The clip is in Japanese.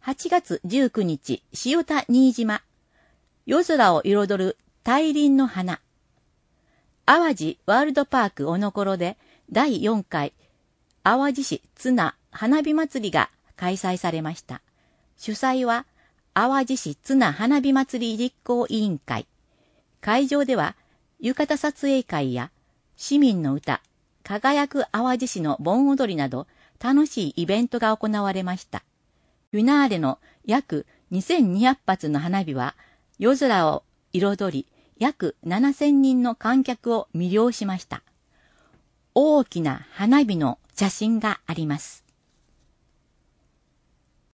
8月19日、塩田新島。夜空を彩る大輪の花。淡路ワールドパークおのころで第4回淡路市ツナ花火祭りが開催されました。主催は淡路市ツナ花火祭り実行委員会。会場では浴衣撮影会や市民の歌、輝く淡路市の盆踊りなど楽しいイベントが行われました。フィナーレの約2200発の花火は夜空を彩り約7000人の観客を魅了しました。大きな花火の写真があります。